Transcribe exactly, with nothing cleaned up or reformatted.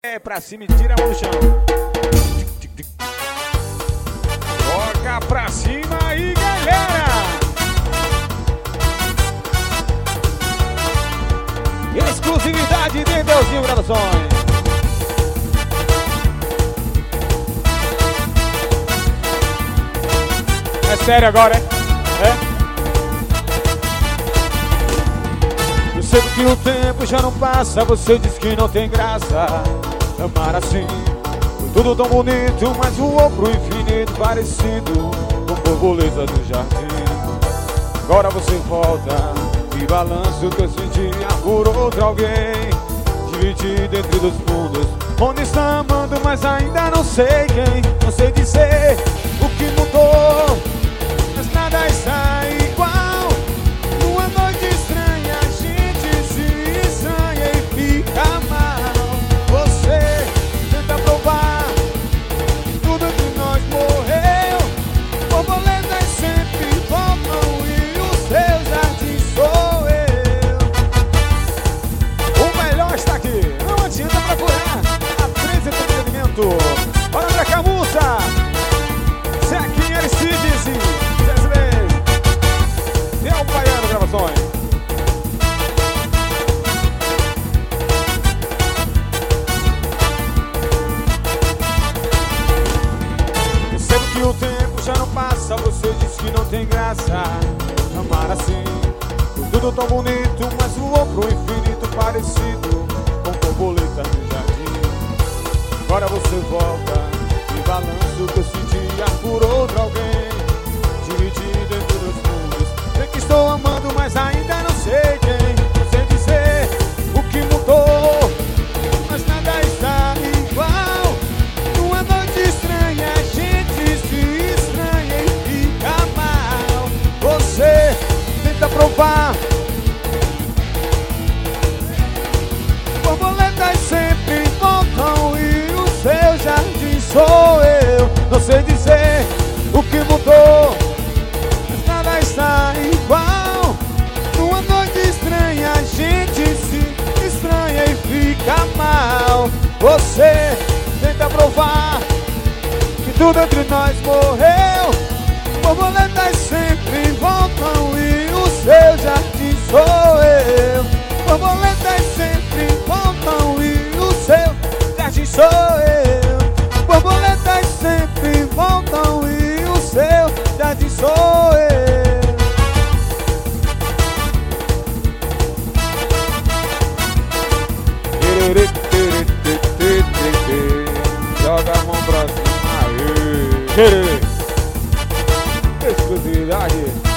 É pra cima e tira a mão do chão. Joga pra cima aí, galera. Exclusividade de Deusinho Gravações. É sério agora, é? É? Eu sei que o tempo já não passa. Você diz que não tem graça amar assim. Foi tudo tão bonito, mas voou pro infinito, parecido com borboleta do jardim. Agora você volta e balança o que eu sentia por outro alguém, dividido entre dois mundos, onde está amando, mas ainda não sei quem. Não sei dizer o que mudou, mas nada está igual. Numa noite estranha a gente se estranha e fica mal. Você tenta provar que tudo que nós morreu. Borboletas sempre voltam e o seu jardim sou eu. O melhor está aqui, não adianta procurar. A três Entretenimento. Bora pra cá, moça. Zequinha Aristides e Jezebel. Del Baiano Gravações. Percebo que o tempo já não passa. Você diz que não tem graça amar assim. Foi tudo tão bonito, mas voou pro infinito, parecido com borboleta no jardim. Agora você volta e balança o que eu sentia por outro alguém, dividido entre dois mundos. Sei que estou amando, mas ainda não sei quem. Não sei dizer o que mudou, mas nada está igual. Numa noite estranha a gente se estranha e fica mal. Você tenta provar. Borboletas sempre voltam e o seu jardim sou eu. Não sei dizer o que mudou, mas nada está igual. Numa noite estranha a gente se estranha e fica mal. Você tenta provar que tudo entre nós morreu. Borboletas sempre voltam e o seu jardim sou eu. Borboletas sempre voltam e o seu jardim sou eu. Borboletas sempre voltam e o seu jardim sou eu. Joga a mão pra cima aí. Exclusividade.